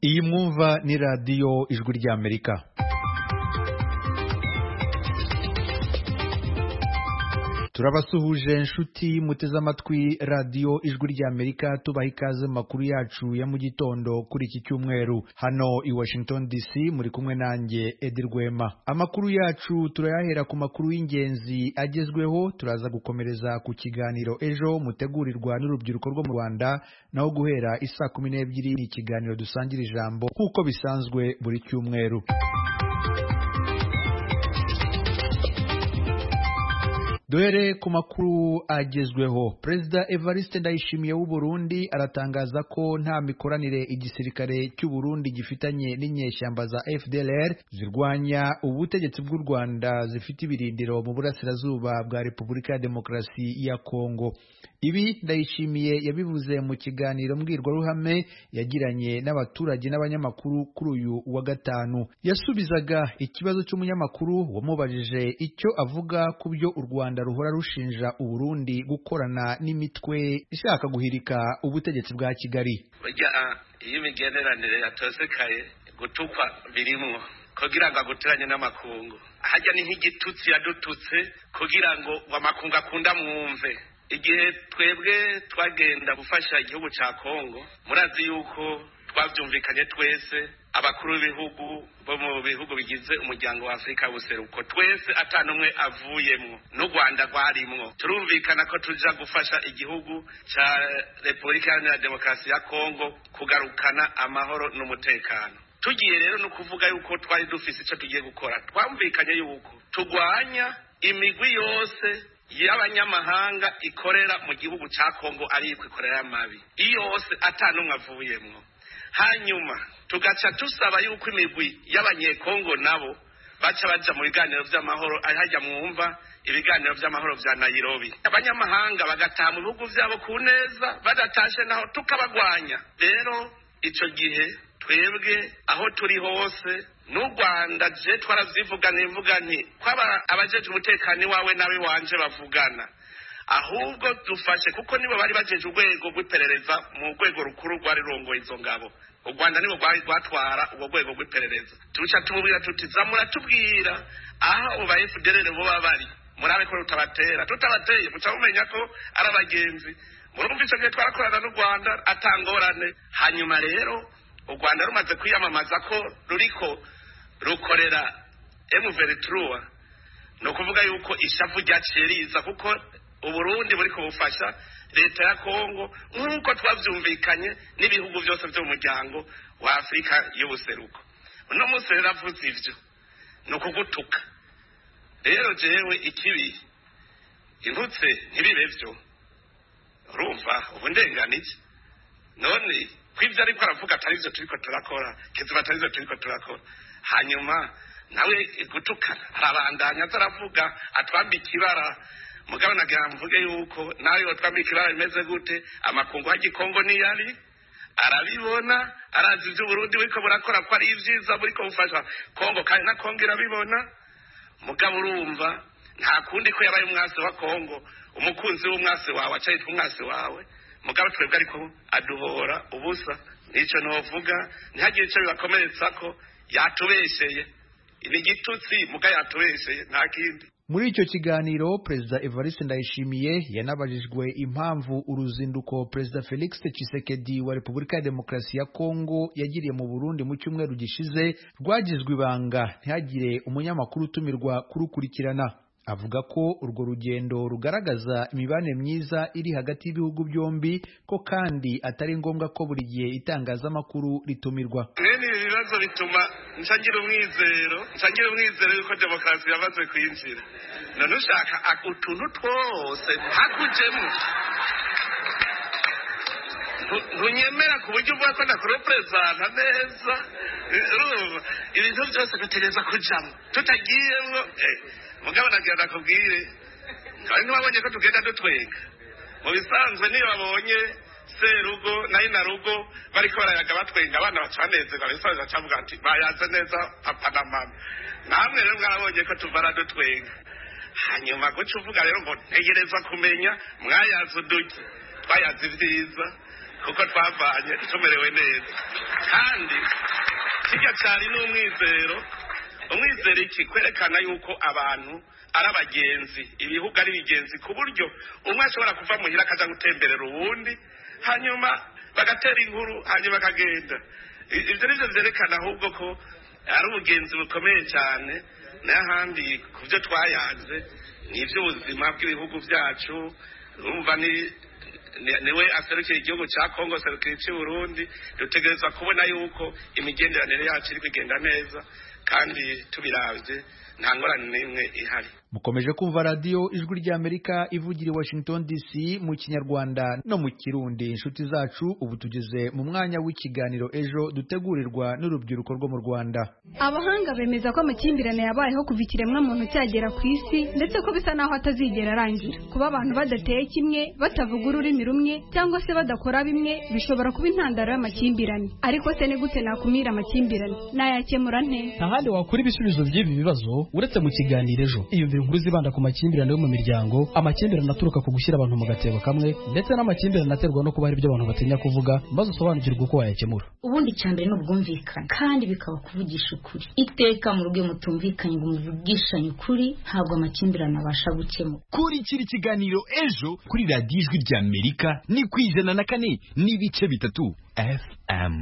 Iyi mwumva ni radiyo ijwi ry'Amerika. Turabasuhuje inshuti muteze amatwi radiyo ijwi ry'Amerika, tubaha ikaze makuru yacu ya mu gitondo kuri iki cyumweru. Hano i Washington DC muri kumwe nanjye Edi Rwema. Amakuru yacu turayahera ku makuru y'ingenzi agezweho, turaza gukomereza ku kiganiro ejo mutegurirwa n'urubyiruko rwo mu Rwanda, naho guhera isa 12 ni ikiganiro dusangira ijambo kuko bisanzwe buri cyumweru. Duhere ku makuru agezweho. Perezida Evariste Ndayishimiye w'u Burundi aratangaza ko nta mikoranire igisirikare cy'u Burundi gifitanye n'inyeshyamba za FDLR zirwanya ubutegetsi bw'u Rwanda zifite ibirindiro mu burasirazuba bwa Repubulika ya Demokarasi ya Kongo. Ibi Ndayishimiye yabivuze mu kiganiro mbwirwaruhame yagiranye n'abaturage n'abanyamakuru kuri uyu wa gatanu. Yasubizaga ikibazo cy'umunyamakuru wamubajije icyo avuga ku byo u Rwanda ruhora rushinja u Burundi gukorana n'imitwe ishaka guhirika ubutegetsi bwa Kigali. Iyo imigenderanire yatosekaye gutukwa birimwo kugira ngo aguteranye n'amakungu, hajya ni nk'igitutsi yadututse kugira ngo amakungu akunda mwumve. Igihe twebwe twagenda gufasha igihugu ca Kongo, murazi yuko twavyumvikanye twese abakuru b'ibihugu bo mu bihugu bigize umuryango wa Afrika y'ubuseruko, twese atanumwe avuyemwo, n'u Rwanda rwarimwo. Turumvikana ko tuja gufasha igihugu ca Repubulika ya Demokarasi ya Kongo kugarukana amahoro n'umutekano. Tugiye rero no kuvuga yuko twari dufise ico tugiye gukora, twumvikanye yuko tugwanya imigwi yose y'abanyamahanga ikorera mu gihugu ca Kongo ari ikorera amabi iyose atanumwe avuyemwo. Hanyuma tugaca tusaba yuko imigwi y'abanyekongo nabo baca baja mu biganiro vy'amahoro, hajya mwumva ibiganiro vy'amahoro vya Nairobi. Abanyamahanga bagataha mu bihugu vyabo ku neza, badatashe naho tukabagwanya. Rero ico gihe twebwe aho turi hose n'u Rwanda je twaravyivuganiye mvuga nti kwaba abajeje umutekano wawe nawe wanje bavugana, ahubwo dufashe kuko nibo bari bajeje urwego rw'iperereza mu rwego rukuru rwari rongoye izo ngabo. U Rwanda nibo rwari rwatwara ubwo rwego rw'iperereza. Tuca tumubwira tuti zamura tubwira aho uba FDLR bo babari, murabe ko tutabatera, tutabateye muca mumenya ko ari abagenzi. Murumva ico gihe twarakorana n'u Rwanda atangorane. Hanyuma rero u Rwanda rumaze kwiyamamaza ko ruriko rukorera M23, no kuvuga yuko ishavu ryaciye riza kuko u Burundi buri kubufasha leta ya Kongo nk'uko twavyumvikanye n'ibihugu byose byo mu muryango wa Afrika y'ubuseruko. Uno munsi rero avuze ivyo no kugutuka. Rero jewe ikibi intutse ntibibe vyo, urumva ubundenganije none kwivyo ariko aravuga atari vyo turiko turakora, kiziba atari vyo turiko turakora. Hanyuma nawe gutukana arabandanya ataravuga atwambika ibara. Mugabo nagira mvuge yuko nawe watwambika ibara rimeze gute, amakungu y'Ikongo ni yari arabibona, arazi ivyo Burundi buriko burakora ko ari ivyiza buriko bufasha Kongo, kandi na Kongo irabibona. Mugabo urumva nta kundi ko yabaye umwase wa Kongo, umukunzi w'umwase wawe acayitwa umwase wawe. Mugabo twebwe ariko aduhora ubusa. Nico novuga ntihagire ico bibakomeretsa ko yatubesheye, ni gitutsi muga yatubesheye nta kindi. Muri icyo kiganiro Perezida Evariste Ndayishimiye yanabajijwe impamvu uruzinduko Perezida Felix Tshisekedi wa Repubulika ya Demokarasi ya Kongo yagiriye mu Burundi mu cyumweru gishize rwagizwe ibanga ntihagire umunyamakuru utumirwa kurukurikirana. Avuga ko urwo rugendo rugaragaza imibanire myiza iri hagati y'ibihugu byombi, ko kandi atari ngombwa ko buri gihe itangazamakuru ritumirwa. Nene ibibazo bituma nsangira umwizero yuko demokarasi yamaze kwinjira. None ushaka utuntu twose hakujemo ntunyemera ku buryo uvuga ko ndakurepresenta neza. Ibintu byose dutegereza kujamo tutagiyemwo. Mugabo nagira kubwire kandi ntiwabonye ko tugenda dutwenga mu bisanzwe. Niyo babonye Serugo na Inarugo bariko barayaga batwenga, abana bacanezerwa, bisanzwe acavuga ati bayaze neza papa na mama. Namwe rero mwabonye ko tuvara dutwenga. Hanyuma guca uvuga rero ngo ntegereza kumenya mwayaze uduki, twayaze ivyiza kuko twavanye tumerewe neza kandi kijya cyari n'umwizero iki kwerekana yuko abantu ari abagenzi ibihugu ari bigenzi ku buryo umwe ashobora kuva muhira akaja gutemberera uwundi hanyuma bagatera inkuru hanyuma akagenda ivyo nivyo vyerekana ahubwo ko ari ubugenzi bukomeye cyane n'ahandi ku byo twayanze n'ivy'ubuzima bw'ibihugu byacu urumva niwe aserukira igihugu cya Kongo aserukira cy'u Burundi dutegerezwa kubona yuko imigenderanire yacu iri kugenda neza kandi tubiravye nta ngorane n'imwe ihari. Mukomeje kumva radio Ijwi ry'Amerika ivugira i Washington DC mu Kinyarwanda no mu Kirundi. Inshuti zacu ubu tugeze mu mwanya w'ikiganiro ejo dutegurirwa n'urubyiruko rwo mu Rwanda. Abahanga bemeza ko amakimbirane yabayeho kuva ikiremwa muntu cyagera ku isi ndetse ko bisa naho atazigera arangira. Kuba abantu badateye kimwe, batavuga ururimi rumwe cyangwa se badakora bimwe bishobora kuba intandaro y'amakimbirane. Ariko se ni gute nakumira amakimbirane? Nayakemura nte? Ahandi wakura ibisubizo by'ibi bibazo uretse mu kiganiro ejo. Inkuru zibanda ku makimbirane yo mu miryango, amakimbirane aturuka ku gushyira abantu mu gatebo kamwe ndetse n'amakimbirane aterwa no kuba hari ibyo abantu batinya kuvuga maze usobanukirwa uko wayakemura. Ubundi cyambere no bwumvikana kandi bikaba kuvugisha ukuri. Iteka mu rugo mutumvikanye ngo muvugishanye ukuri ntabwo amakimbirane abasha gukemura. Kurikira ikiganiro ejo kuri Radio Ijwi ry'Amerika ni ku 104 n'ibice 3 FM.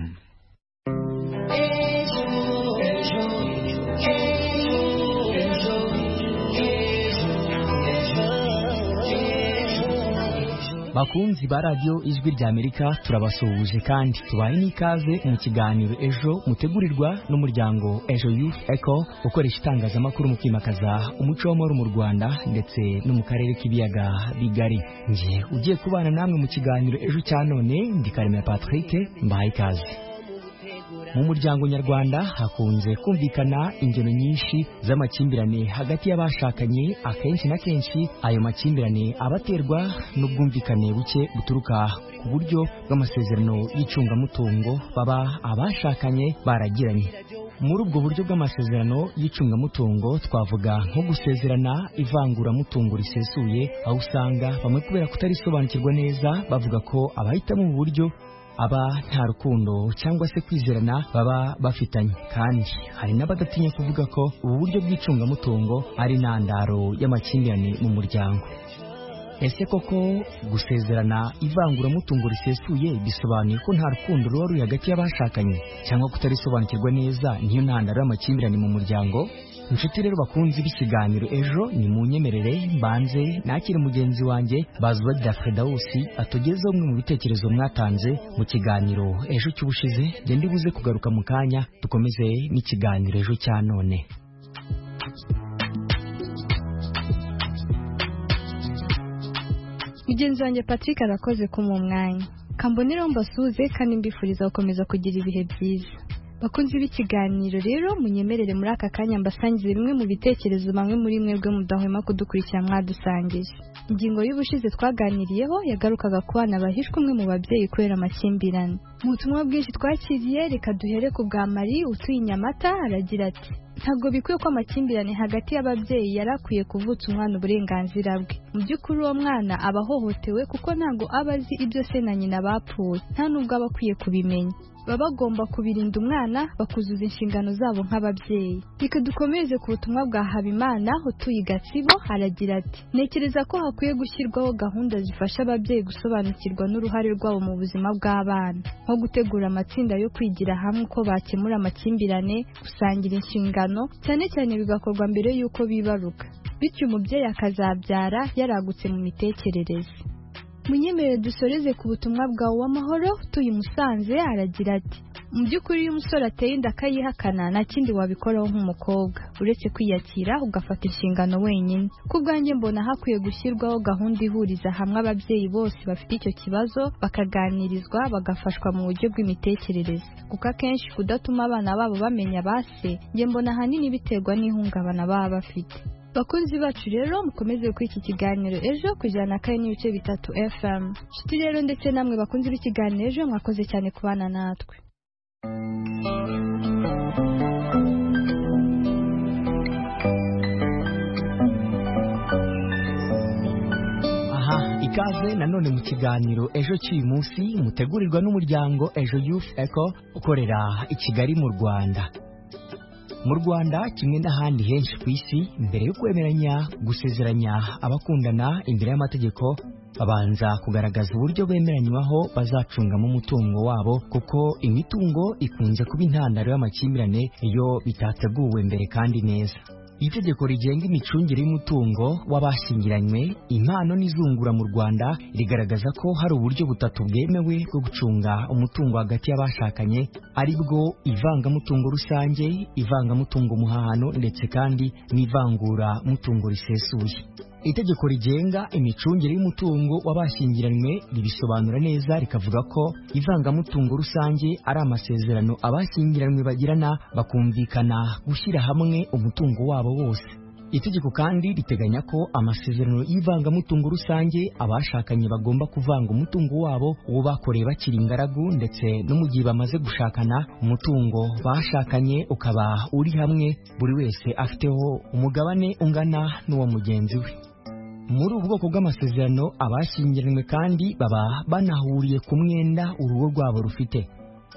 Bakunzi ba radio Ijwi ry'Amerika turabasuhuje kandi tubaye n'ikaze mu kiganiro ejo mutegurirwa n'umuryango Ejo Youth Echo ukoresha itangazamakuru mu kwimakaza umuco w'amahoro mu Rwanda ndetse no mu karere k'ibiyaga bigari. Nje ugiye kubana namwe mu kiganiro ejo cya none ndi Karemera Patrick mbaye ikaze. Mu muryango nyarwanda hakunze kumvikana ingero nyinshi z'amakimbirane hagati y'abashakanye. Akenshi na kenshi ayo makimbirane abaterwa n'ubwumvikane buke buturuka ku buryo bw'amasezerano y'icungamutungo baba abashakanye baragiranye. Muri ubwo buryo bw'amasezerano y'icungamutungo twavuga nko gusezerana ivanguramutungo risesuye, aho usanga bamwe kubera kutarisobanukirwa neza bavuga ko abahitamo mu buryo aba nta rukundo cyangwa se kwizerana baba bafitanye, kandi hari n'abadatinya kuvuga ko ubu buryo bw'icungamutungo ari intandaro y'amakimbirane mu muryango. Ese koko gusezerana ivanguramutungo risesuye bisobanuye ko nta rukundo ruba ruri hagati y'abashakanye, cyangwa kutarisobanukirwa neza niyo ntandaro y'amakimbirane mu muryango? Inshuti rero bakunzi b'ikiganiro ejo ni mu nyemerere mbanze nakire mugenzi wanjye Bazubadira Fredausi atugezeho umwe mu bitekerezo mwatanze mu kiganiro ejo cy'ubushize. Nge ndibuze kugaruka mu kanya dukomeze n'ikiganiro ejo cya none. Mugenzi wanjye Patrick arakoze ku mu mwanya. Kambonera mbasuze kandi mbifuriza gukomeza kugira ibihe byiza. Bakunzi b'ikiganiro rero munyemerere muri aka kanya mbasangize bimwe mu bitekerezo bamwe muri mwebwe mudahwema kudukurikira mwadusangije. Ingingo y'ubushize twaganiriyeho yagarukaga ku bana bahishwe umwe mu babyeyi kubera amakimbirane. Mu butumwa bwinshi twakiriye reka duhere ku bwa Marie utuye i Nyamata aragira ati ntabwo bikwiye ko amakimbirane hagati y'ababyeyi yarakwiye kuvutsa umwana uburenganzira bwe. Mu by'ukuri uwo mwana aba ahohotewe kuko ntabwo aba azi ibyo se na nyina bapfuye, nta nubwo aba akwiye kubimenya. Baba bagomba kubirinda umwana bakuzuza inshingano zabo nk'ababyeyi. Reka dukomeze ku butumwa bwa Habimana utuye i Gatsibo aragira ati ntekereza ko hakwiye gushyirwaho gahunda zifasha ababyeyi gusobanukirwa n'uruhare rwabo mu buzima bw'abana, nko gutegura amatsinda yo kwigira hamwe uko bakemura amakimbirane, gusangira inshingano, cyane cyane bigakorwa mbere y'uko bibaruka, bityo umubyeyi akazabyara yaragutse mu mitekerereze. Munyemerere dusoreze ku butumwa bwa Uwamahoro utuye i Musanze aragira ati mu by'ukuri iyo umusore ateye inda akayihakana nta kindi wabikoraho nk'umukobwa uretse kwiyakira ugafata inshingano wenyine. Ku bwanjye mbona hakwiye gushyirwaho gahunda ihuriza hamwe ababyeyi bose bafite icyo kibazo bakaganirizwa bagafashwa mu buryo bw'imitekerereze, kuko akenshi kudatuma abana babo bamenya base njye mbona ahanini biterwa n'ihungabana baba bafite. Bakunzi bacu rero mukomeze kuri iki kiganiro ejo ku 104.3 FM. Nshuti rero ndetse namwe bakunzi b'ikiganiro ejo mwakoze cyane kubana natwe. Aha ikaze nanone mu kiganiro ejo cy'uyu munsi mutegurirwa n'umuryango Ejo Youth Eco ukorera i Kigali mu Rwanda. Mu Rwanda kimwe n'ahandi henshi ku isi, mbere yo kwemeranya gusezeranya abakundana imbere y'amategeko babanza kugaragaza uburyo bemeranywaho bazacungamo umutungo wabo, kuko imitungo ikunze kuba intandaro y'amakimbirane iyo bitateguwe mbere kandi neza. Itegeko rigenga imicungire y'umutungo w'abashyingiranywe, impano n'izungura mu Rwanda rigaragaza ko hari uburyo butatu bwemewe bwo gucunga umutungo hagati y'abashakanye, ari bwo ivangamutungo rusange, ivangamutungo muhahano ndetse kandi n'ivangura mutungo risesuye. Itegeko rigenga imicungire y'umutungo w'abashyingiranywe ribisobanura neza rikavuga ko ivangamutungo rusange ari amasezerano abashyingiranywe bagirana bakumvikana gushyira hamwe umutungo wabo wose. Itegeko kandi riteganya ko amasezerano y'ivangamutungo rusange abashakanye bagomba kuvanga umutungo wabo uwo bakoreye bakiri ingaragu, ndetse no mu gihe bamaze gushakana umutungo bashakanye ukaba uri hamwe, buri wese afiteho umugabane ungana n'uwo mugenzi we. Muri ubu bwoko bw'amasezerano abashyingiranywe kandi baba banahuriye ku mwenda urugo rwabo rufite.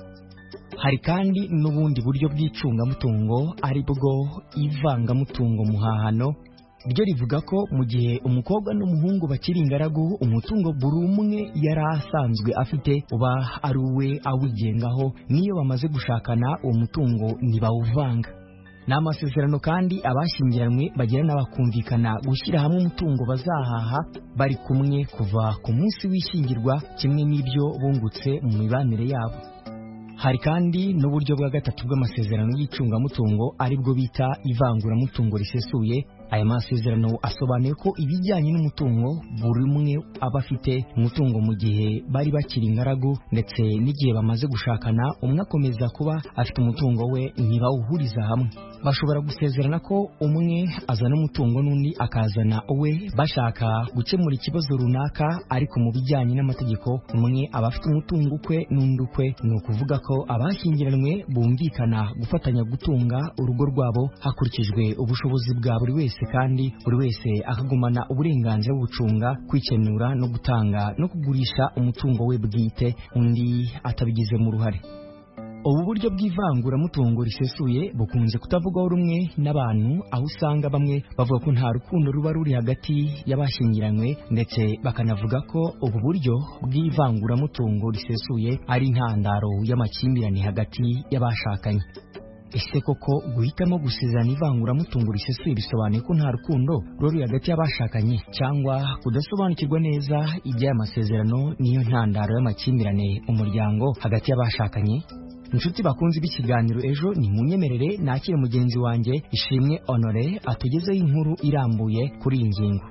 Hari kandi n'ubundi buryo bw'icungamutungo ari bwo ivangamutungo muhahano. Ryo rivuga ko mu gihe umukobwa n'umuhungu bakiri ingaragu, umutungo buri umwe yari asanzwe afite uba ari uwe awigengaho, n'iyo bamaze gushakana uwo mutungo ntibawuvanga. Ni amasezerano kandi abashyingiranywe bagirana bakumvikana gushyira hamwe umutungo bazahaha bari kumwe kuva ku munsi w'ishyingirwa, kimwe n'ibyo bungutse mu mibanire yabo. Hari kandi n'uburyo bwa gatatu bw'amasezerano y'icungamutungo ari bwo bita ivanguramutungo risesuye. Aya masezerano asobanuye ko ibijyanye n'umutungo buri umwe aba afite umutungo mu gihe bari bakiri ingaragu, ndetse n'igihe bamaze gushakana umwe akomeza kuba afite umutungo we ntibawuhuriza hamwe. Bashobora gusezerana ko umwe azana umutungo n'undi akazana uwe bashaka gukemura ikibazo runaka, ariko mu bijyanye n'amategeko umwe aba afite umutungo ukwe n'undi ukwe. Ni ukuvuga ko abashyingiranywe bumvikana gufatanya gutunga urugo rwabo hakurikijwe ubushobozi bwa buri wese, kandi buri wese akagumana uburenganzira bwo gucunga, kwikenura no gutanga no kugurisha umutungo we bwite, undi atabigizemo uruhare. Ubu buryo bw'ivanguramutungo risesuye bukunze kutavugwaho rumwe n'abantu, aho usanga bamwe bavuga ko nta rukundo ruba ruri hagati y'abashyingiranywe, ndetse bakanavuga ko ubu buryo bw'ivanguramutungo risesuye ari intandaro y'amakimbirane hagati y'abashakanye. Ese koko guhitamo gusezerana ivanguramutungo risesuye bisobanuye ko nta rukundo ruri hagati y'abashakanye, cyangwa kudasobanukirwa neza iby'aya masezerano niyo ntandaro y'amakimbirane umuryango hagati y'abashakanye? Inshuti bakunze b'ikiganiro ejo, ni munyemerere nakire mugenzi wanjye Ishimwe Honore atugezeho inkuru irambuye kuri iyi ngingo.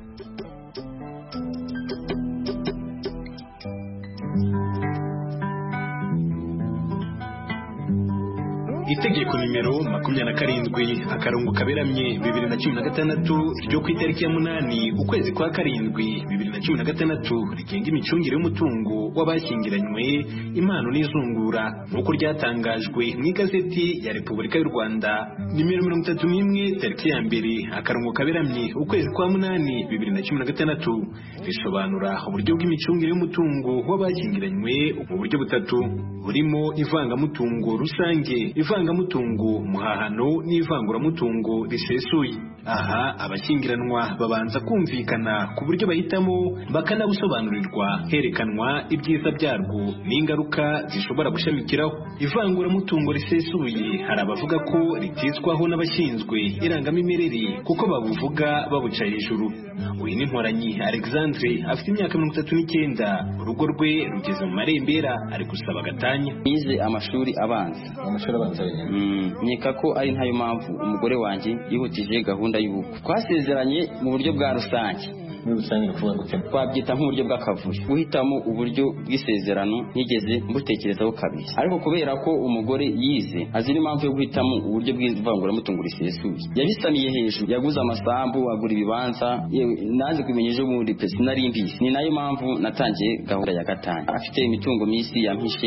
Itegeko nimero 27/2016 ryo ku itariki ya 8 ukwezi kwa 7 2016 rigenga imicungire y'umutungo w'abashyingiranywe, impano n'izungura, nuko ryatangajwe mu igazeti ya Repubulika y'u Rwanda nimero 31 tariki ya 2 ukwezi kwa 8 2016, risobanura uburyo bw'imicungire y'umutungo w'abashyingiranywe mu buryo butatu, burimo ivangamutungo rusange, ivangamutungo muhahano n'ivanguramutungo risesuye. Aha abashyingiranwa babanza kumvikana ku buryo bahitamo, bakanabusobanurirwa herekanwa ibyiza byarwo n'ingaruka zishobora gushamikiraho. Ivanguramutungo risesuye hari abavuga ko ritizwaho n'abashinzwe irangamimerere kuko babuvuga babuca hejuru. Uyu ni Mporanyi Alexandre, afite imyaka 39, urugo rwe rugeze mu marembera, ari gusaba agatanya. Nize amashuri abanza. Nkeka ko ari ntayo mpamvu umugore wanjye yihutije gahunda y'ubukwe. Twasezeranye mu buryo bwa rusange. Twabyita nk'uburyo bw'akavuyo. Guhitamo uburyo bw'isezerano ntigeze mbutekerezaho kabiri, ariko kubera ko umugore yize azira impamvu yo guhitamo uburyo bw'ivanguramutungo risesuye, yabisamiye hejuru, yaguze amasambu, agura ibibanza, naze kumenya ejo bundi pe sinari mbizi. Ni nayo mpamvu natangiye gahunda ya gatanya. Afite imitungo myinshi yampishe.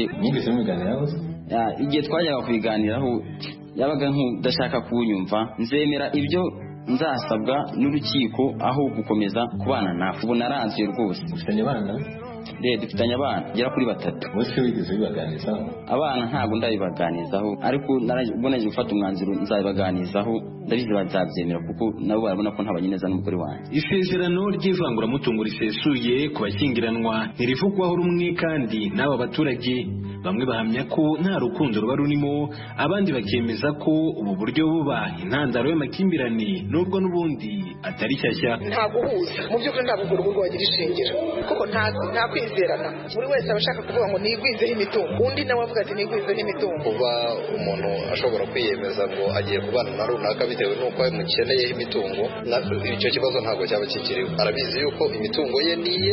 Igihe twajyaga kubiganiraho yabaga nk'udashaka kunyumva, nzemera ibyo nzasabwa n'urukiko aho gukomeza kubana nawe. Ubu naranzuye rwose. Ufitanye abana? Dufitanye abana gera kuri 3. Bose wigeze bibaganizaho? Abana ntabwo ndabibaganizaho, ariko naraje gufata umwanzuro nzabibaganizaho. Ndabizi bazabyemera kuko nabo barabona ko ntabanyineza n'umugore wanjye. Isezerano ry'ivanguramutungo risesuye ku bashyingiranwa ntirivugwaho rumwe kandi n'aba baturage bamwe bahamya ko nta rukundo ruba rurimo, abandi bakemeza ko ubu buryo buba intandaro y'amakimbirane nubwo n'ubundi atari shyashya. Nta guhuza mu by'ukuri, ntabwo urwo rugo wagira ishingiro kuko nta kwizerana. Buri wese aba ashaka kuvuga ngo nigwizeho imitungo, undi nawe avuga ati nigwizeho imitungo. Kuba umuntu ashobora kwiyemeza ngo agiye kubana na runaka bitewe n'uko amukeneyeho imitungo, icyo kibazo ntabwo cyaba kikiriho. Arabizi yuko imitungo ye niye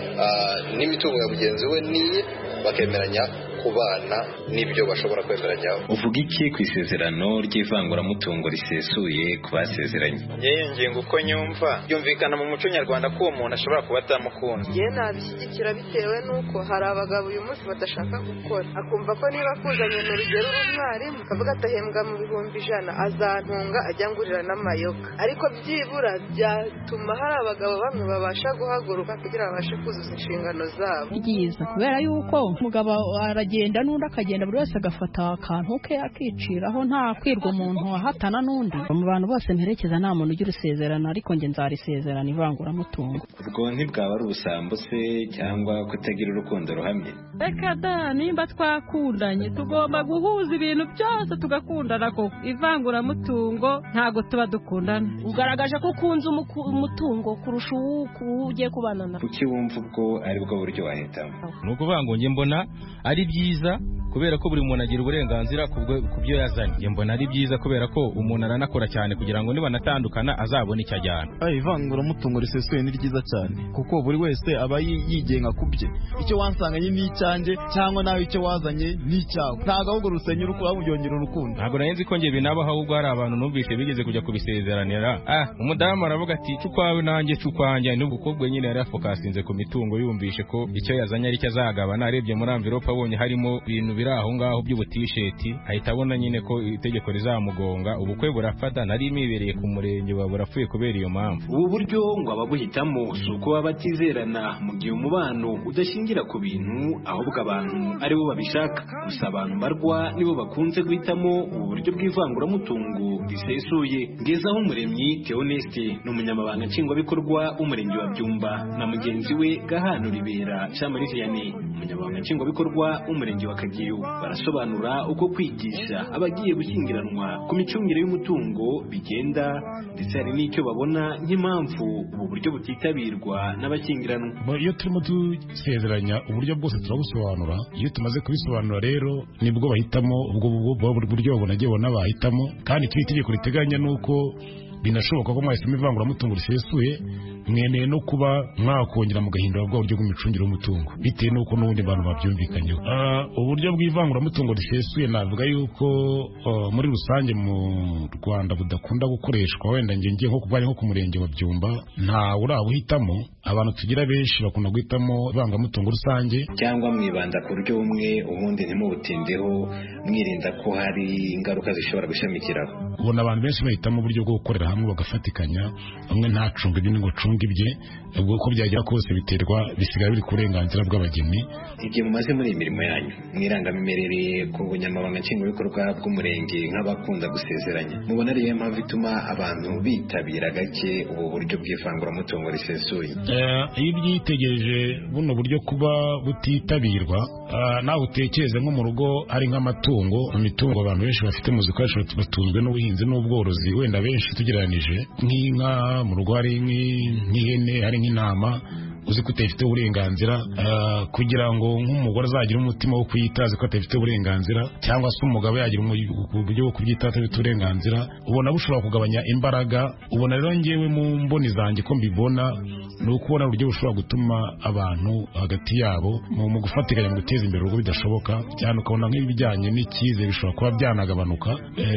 n'imitungo ya mugenzi we niye, bakemeranya kubana n'ibyo bashobora kwemeranyaho. Uvuga iki ku isezerano ry'ivanguramutungo risesuye ku basezeranye? Yewe ngingo uko nyumva yumvikana mu muco nyarwanda ko uwo muntu ashobora kuba atamukunda. Yewe nabishyigikira bitewe n'uko hari abagabo uyu munsi badashaka gukora, akumva ko niba akuzanye mu rugero rw'umwarimu akavuga atahembwa mu 100,000 azantunga ajya ngurira n'amayoga, ariko byibura byatuma hari abagabo bamwe babasha guhaguruka kugira babashe kuzuza inshingano zabo. Byiza kubera yuko umugabo aragenda n'undi akagenda, buri wese agafata akantu ke akiciraho, nta kwirwa umuntu ahatana n'undi. Mu bantu bose mperekeza nta muntu ugira isezerano, ariko njye nzarisezerana ivanguramutungo. Ubwo ntibwaba ari ubusambo se cyangwa kutagira urukundo ruhamye? Reka da, nimba twakundanye tugomba guhuza ibintu byose tugakundana. Ko ivanguramutungo ntago tuba dukundana. Ugaragaje ko ukunze umutungo kurusha uwo ugiye kubana na. Kuki wumva ubwo ari bwo buryo wahitamo? Nukuvuga ngo njye mbona ari byiza kubera ko buri muntu agira uburenganzira ku byo yazanye. Njye mbona ari byiza kubera ko umuntu aranakora cyane kugira ngo nibanatandukana azabone icyo ajyana. Ivanguramutungo risesuye ni ryiza cyane kuko buri wese aba yigenga ku bye. Icyo wansanganye ni icyanjye cyangwa nawe icyo wazanye ni icyawe. Ntabwo ahubwo rusenya urukundo byongera urukundo. Ntabwo narenze ko njye binabaho, ahubwo hari abantu numvise bigeze kujya kubisezeranira. Umudamu aravuga ati cukwawe nanjye cukwanjye, n'ubukobwa nyine yari afokasinze ku mitungo, yumvishe ko icyo yazanye ari cyo azagabana. Arebye muri envelope abonye harimo ibintu biri aho ngaho by'ubutisheti, ahita abona nyine ko itegeko rizamugonga. Ubukwe burafata, nari imibereye ku murenge burapfuye kubera iyo mpamvu. Ubu buryo ngo ababuhitamo si uko baba batizerana mu gihe umubano udashingira ku bintu, ahubwo abantu ari bo babishaka. Gusa abantu barwa nibo bakunze guhitamo ubu buryo bw'ivanguramutungo risesuye. Ngezaho Umuremyi Theoneste ni umunyamabanga nshingwabikorwa w'umurenge wa Byumba, na mugenzi we Gahano Ribera Chamari Vianney, umunyamabanga nshingwabikorwa w'umurenge wa Kageyo, barasobanura uko kwigisha abagiye gushyingiranwa ku micungire y'umutungo bigenda, ndetse hari n'icyo babona nk'impamvu ubu buryo butitabirwa n'abashyingiranwa. Iyo turimo dusezeranya uburyo bwose turabusobanura, iyo tumaze kubisobanura rero nibwo bahitamo ubwo buryo bunagiye bona bahitamo. Kandi ikindi itegeko riteganya nuko binashoboka ko mwahisemo ivanguramutungo risesuye mweneye no kuba mwakongera mugahindura bwa buryo bw'imicungire y'umutungo bitewe n'uko n'ubundi bantu babyumvikanyeho. Uburyo bw'ivanguramutungo risesuye navuga yuko muri rusange mu Rwanda budakunda gukoreshwa. Wenda ngiye nko kubari nko ku murenge wa Byumba nta urabuhitamo. Abantu tugira benshi bakunda guhitamo ivangamutungo rusange, cyangwa mwibanda ku buryo bumwe ubundi ntimubutindeho mwirinda ko hari ingaruka zishobora gushamikiraho. Ubona abantu benshi bahitamo uburyo bwo gukorera hamwe bagafatikanya, bamwe ntacunga ibindi ngo acunga ibye. Ubwo uko byagera kose biterwa, bisigaye biri ku burenganzira bw'abageni. Igihe mumaze muri iyi mirimo yanyu mwirangamimerere ku bunyamabanga nshingwabikorwa bw'umurenge nk'abakunda gusezeranya, mubona ariyo mpamvu ituma abantu bitabira gake ubu buryo bw'ivanguramutungo risesuye? Iyo ubyitegereje buno buryo kuba butitabirwa, nawe utekereze nko mu rugo hari nk'amatungo. Mu mitungo abantu benshi bafite mu zikoresho batunzwe n'ubuhinzi n'ubworozi, wenda benshi tugereranije nk'inka mu rugo hari nk'ihene, hari nk'intama, uzi ko utafite uburenganzira kugira ngo nk'umugore azagira umutima wo kuyitaza ko atafite uburenganzira, cyangwa se umugabo yagira uburyo bwo kubyitaho atafite uburenganzira, ubona bushobora kugabanya imbaraga. Ubona rero ngewe mu mboni zanjye ko mbibona ni ukubona uburyo bushobora gutuma abantu hagati yabo mu gufatikanya mu guteza imbere urugo bidashoboka cyane. Ukabona nk'ibijyanye n'icyizere bishobora kuba byanagabanuka,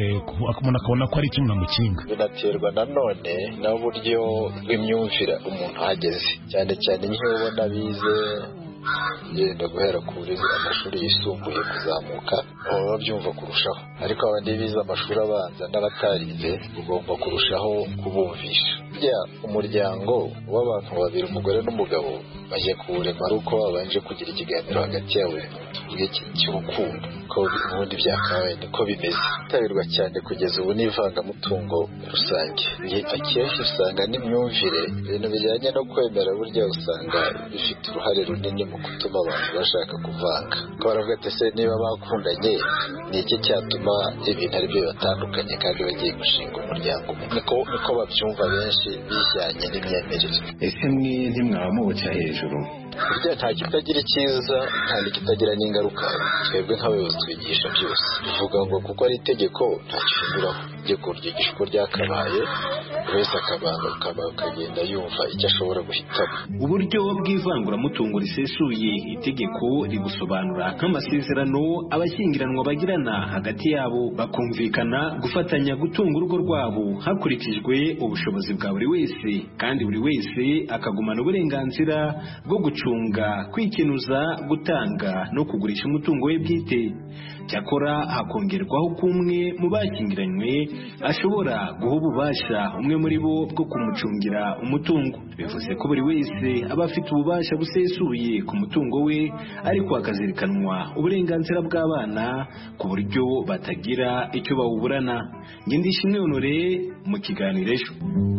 umuntu akabona ko ari kimwe mu kinga. Binaterwa nanone n'uburyo bw'imyumvire umuntu ahageze, cyane cyane nk'iyo ubona bize yenda guhera kuri amashuri yisumbuye kuzamuka baba babyumva kurushaho, ariko abandi bize amashuri abanza n'abatarize ugomba kurushaho kubumvisha. Umuryango w'abantu babiri, umugore n'umugabo, bagiye kuwurema ari uko babanje kugira ikiganiro hagati yabo tuvuge cy'urukundo, ko ubundi byakabaye niko bimeze. Itabirwa cyane kugeza ubu n'ivangamutungo rusange, akenshi usanga n'imyumvire, ibintu bijyanye no kwemera burya usanga bifite uruhare runini mu gutuma abantu bashaka kuvanga. Ko baravuga ati ese niba bakundanye ni iki cyatuma ibintu ari byo batandukanye kandi bagiye gushinga umuryango umwe? Niko babyumva benshi bijyanye n'imyemerere. Ese mwe ntimwaba mubuca hejuru? Burya nta kitagira icyiza nta n'ikitagira n'ingaruka. Twebwe nk'abayobozi twigisha byose, tuvuga ngo kuko ari itegeko nta gihinduraho. Itegeko ryigisha uko ryakabaye, buri wese akagenda yumva icyo ashobora guhitamo. Uburyo bw'ivanguramutungo risesuye itegeko ribusobanura nk'amasezerano abashyingiranwa bagirana hagati yabo bakumvikana gufatanya gutunga urugo rwabo hakurikijwe ubushobozi bwa buri wese, kandi buri wese akagumana uburenganzira bwo gucunga, kwikinuza, gutanga no kugurisha umutungo we bwite. Cyakora hakongerwaho kumwe mu bashyingiranywe ashobora guha ububasha umwe muri bo bwo kumucungira umutungo. Bivuze ko buri wese aba afite ububasha busesuye ku mutungo we, ariko hakazirikanwa uburenganzira bw'abana ku buryo batagira icyo bawuburana. Ndishimwe Honore mu kiganiro ejo.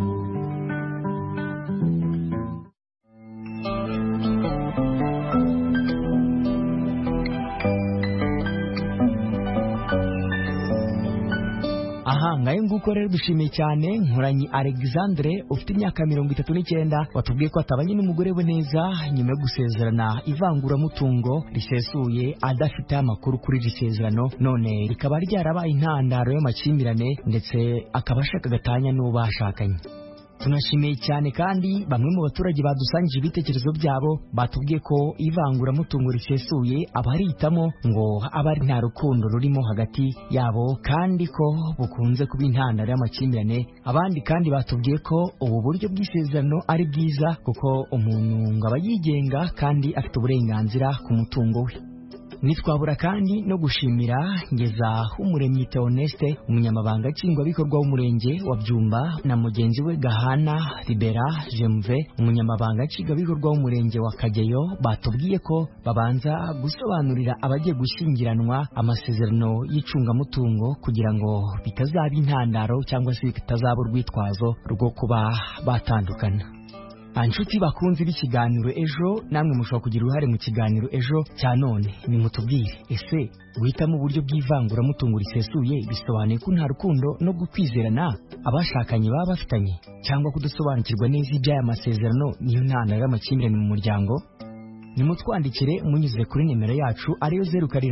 ngayo nguko rero dushimiye cyane Nkuranyi Alexandre ufite imyaka 39 watubwiye ko atabanye n'umugore we neza nyuma yo gusezerana ivanguramutungo risesuye adafite amakuru kuri risezerano, none rikaba ryarabaye intandaro y'amakimbirane ndetse akaba ashaka gatanya n'uwo bashakanye. Tunashimiye cyane kandi bamwe mu baturage badusangije ibitekerezo byabo, batubwiye ko ivanguramutungo risesuye abarihitamo ngo aba ari nta rukundo rurimo hagati yabo kandi ko bukunze kuba intandaro y'amakimbirane. Abandi kandi batubwiye ko ubu buryo bw'isezerano ari bwiza kuko umuntu ngo aba yigenga kandi afite uburenganzira ku mutungo we. Nitwabura kandi no gushimira Ngeza Umuremyi Theoneste, umunyamabanga nshingwabikorwa w'umurenge wa Byumba, na mugenzi we Gahana Libera Jemve, umunyamabanga nshingwabikorwa w'umurenge wa Kageyo, batubwiye ko babanza gusobanurira abagiye gushyingiranwa amasezerano y'icungamutungo kugira ngo bitazaba intandaro cyangwa se bitazaba urwitwazo rwo kuba batandukana. Anshuti bakunze b'ikiganiro ejo, namwe mushobora kugira uruhare mu kiganiro ejo cya none. Nimutubwire, ese guhitamo uburyo bw'ivanguramutungo risesuye bisobanuye ko nta rukundo no gukwizerana abashakanye baba bafitanye, cyangwa kudasobanukirwa neza iby'aya masezerano niyo ntandaro y'amakimbirane mu muryango? Nimutwandikire munyuze kuri nimero yacu ariyo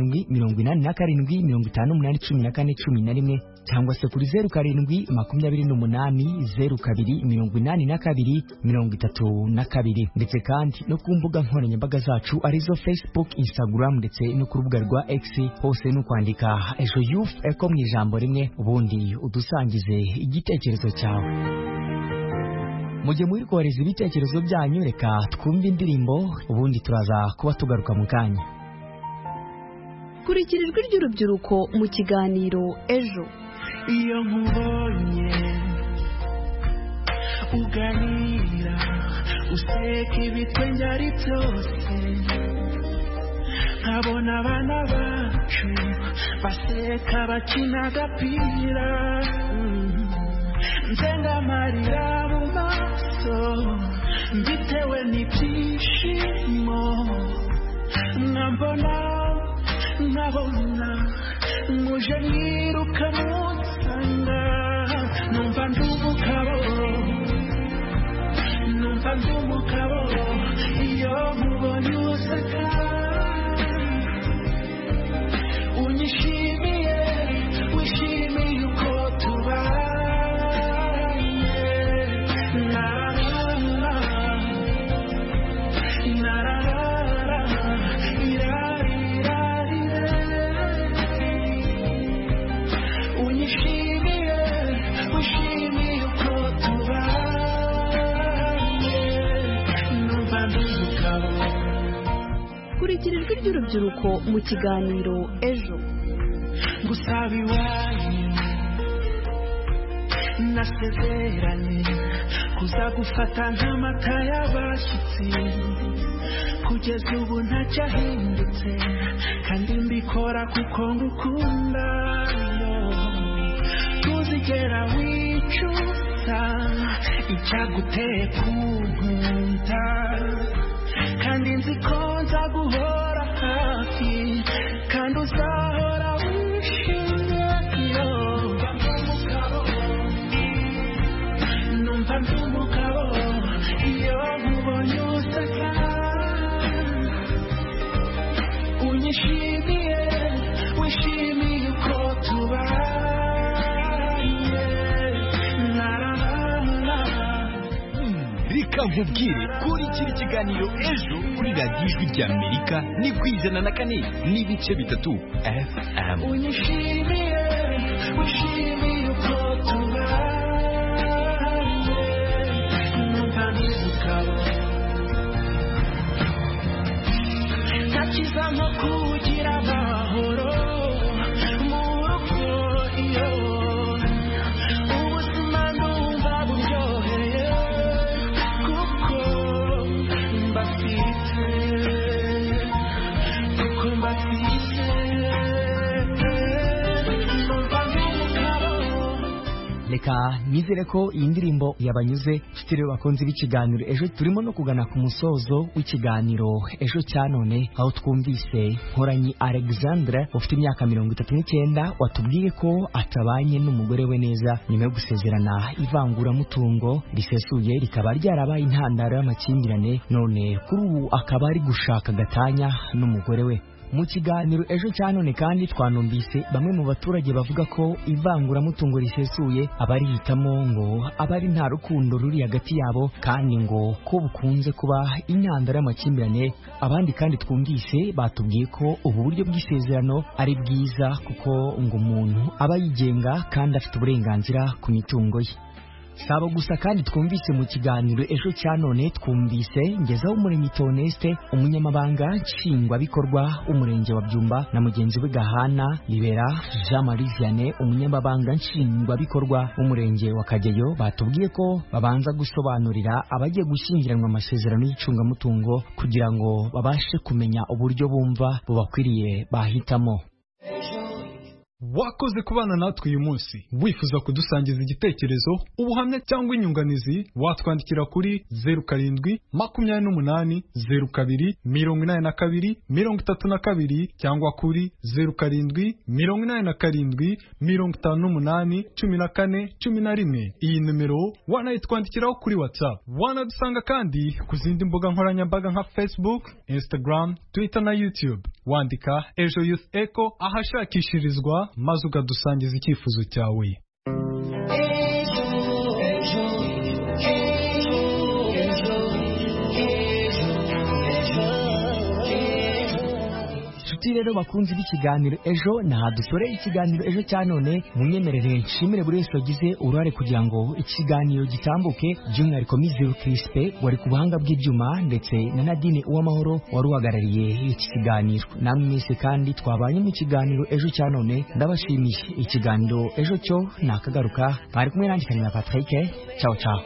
0787581411 cyangwa se kuri 0728028232 ndetse kandi no ku mbuga nkoranyambaga zacu arizo Facebook, Instagram ndetse no ku rubuga rwa X, hose no kwandika Ejo Youth Echo mu ijambo rimwe, ubundi udusangize igitekerezo cyawe. Mujye muri kohereza ibitekerezo byanyu, reka twumve indirimbo ubundi turaza kuba tugaruka mu kanya. Kurikira ijwi ry'urubyiruko mu kiganiro ejo. Iyo nkubonye uganira useka ibitwenge ari byose, nkabona abana bacu baseka bakina agapira, nzenga amarira mu maso mbitewe n'ibyishimo, nkabona muje mwiruka munsanga, numva ndi umugabo iyo mubonye useka, unyishimiye wishimiye uko tubanye, kurikira ijwi ry'urubyiruko mu kiganiro ejo. Gusaba iwanyu nasezeranye kuza gufata nk'amata y'abashyitsi, kugeza ubu ntacyahindutse kandi mbikora kuko ngukunda. Tuzigera wicuza icyaguteye kunkunda, kandi nzi ko nzaguhora hafi kandi uzahora wishimye. Numva ndi umugabo iyo nkubonye useka, unyishimiye wishimiye uko tubaye. Reka nkubwire kuri kiri kiganiro ejo kuri radiyo ijwi ry'Amerika ni ku 104.3 FM. Unyishimiye wishimiye uko tubaye. Numva ndi umugabo ntakiza nko kugira amahoro mu rugo iyo ubuzima ndumva buryoheye kuko mbafite numva ndi umugabo. Reka nizere ko iyi ndirimbo yabanyuze. Nshuti rero bakunze b'ikiganiro ejo, turimo no kugana ku musozo w'ikiganiro ejo cya none, aho twumvise Nkoranyi Alexandre ufite imyaka 39 watubwiye ko atabanye n'umugore we neza nyuma yo gusezerana ivanguramutungo risesuye rikaba ryarabaye intandaro y'amakimbirane, none kuri ubu akaba ari gushaka gatanya n'umugore we. Mu kiganiro ejo cyanone kandi twanumvise bamwe mu baturage bavuga ko ivanguramutungo risesuye abarihitamo ngo abari nta rukundo ruri hagati yabo, kandi ngo ko bukunze kuba intandaro y'amakimbirane. Abandi kandi twumvise batubwiye ko ubu buryo bw'isezerano ari bwiza kuko ngo umuntu aba yigenga kandi afite uburenganzira ku mitungo ye. Sabo gusa kandi twumvise mu kiganiro ejo cyanone twumvise Ngezaho Umuremyi Toneste, umunyamabanga nshingwabikorwa umurenge wa Byumba, na mugenzi we Gahana Libera Jean Marie Vianney, umunyamabanga nshingwabikorwa umurenge wa Kageyo, batubwiye ko babanza gusobanurira abagiye gushyingiranwa amasezerano y'icungamutungo kugira ngo babashe kumenya uburyo bumva bubakwiriye bahitamo. Wakoze kubana natwe uyu munsi. Wifuza kudusangiza igitekerezo, ubuhamya cyangwa inyunganizi, watwandikira kuri 0728028232 cyangwa kuri 0788581411. Iyi numero wanayitwandikiraho kuri WhatsApp. Wanadusanga kandi ku zindi mbuga nkoranyambaga nka Facebook, Instagram, Twitter na YouTube. Wandika Ejo Youth Echo ahashakishirizwa maze ukadusangiza icyifuzo cyawe. Rero bakunze b'ikiganiro ejo, naha dusoreye ikiganiro ejo cyanone. Munyemerere nshimire buri wese wagize uruhare kugira ngo ikiganiro gitambuke, by'umwihariko Mizero Crispe wari ku buhanga bw'ibyuma, ndetse na Nadine Uwamahoro wari uhagarariye iki kiganiro. Namwe mwese kandi twabanye mu kiganiro ejo cyanone ndabashimiye. Ikiganiro ejo cyo nakagaruka, bari kumwe nanjye Kanina Patrick. Ciao ciao.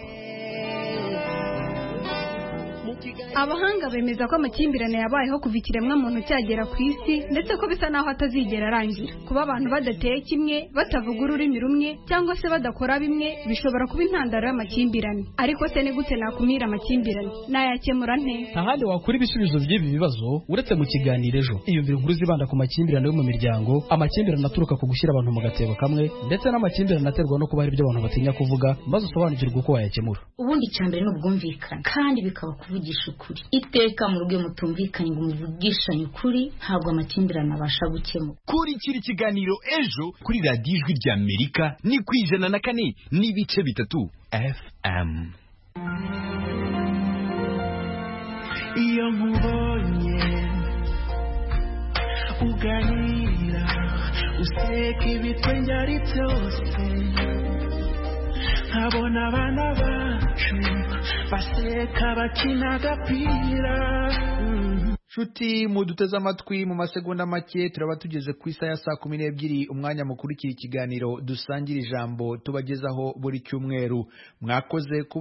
Abahanga bemeza ko amakimbirane yabayeho kuva ikiremwamuntu cyagera ku isi, ndetse ko bisa naho atazigera arangira. Kuba abantu badateye kimwe, batavuga ururimi rumwe, cyangwa se badakora bimwe bishobora kuba intandaro y'amakimbirane. Ariko se ni gute nakumira amakimbirane? Nayakemura nte? Ahandi wakura ibisubizo by'ibi bibazo uretse mu kiganiro ejo. Iyumvira inkuru zibanda ku makimbirane yo mu miryango, amakimbirane aturuka ku gushyira abantu mu gatebo kamwe, ndetse n'amakimbirane aterwa no kuba hari ibyo abantu batinya kuvuga, maze usobanukirwe uko wayakemura. Ubundi cyambere no ubwumvikane, kandi bikaba kuvugisha ukuri. Iteka mu rugo mutumvikanye ngo muvugishanye ukuri, ntabwo amakimbirane abasha gukemura. Kuri kiri kiganiro ejo kuri radiyo ijwi ry'Amerika ni ku 104.3 FM. Iyo nkubonye uganira useka ibitwenge ari byose, nkabona abana bacu baseka bakina agapira. Shuti muduteze amatwi mu masegonda make turaba tugeze ku isa ya 12 umwanya mukurikira ikiganiro dusangira ijambo tubagezaho buri cyumweru. Mwakoze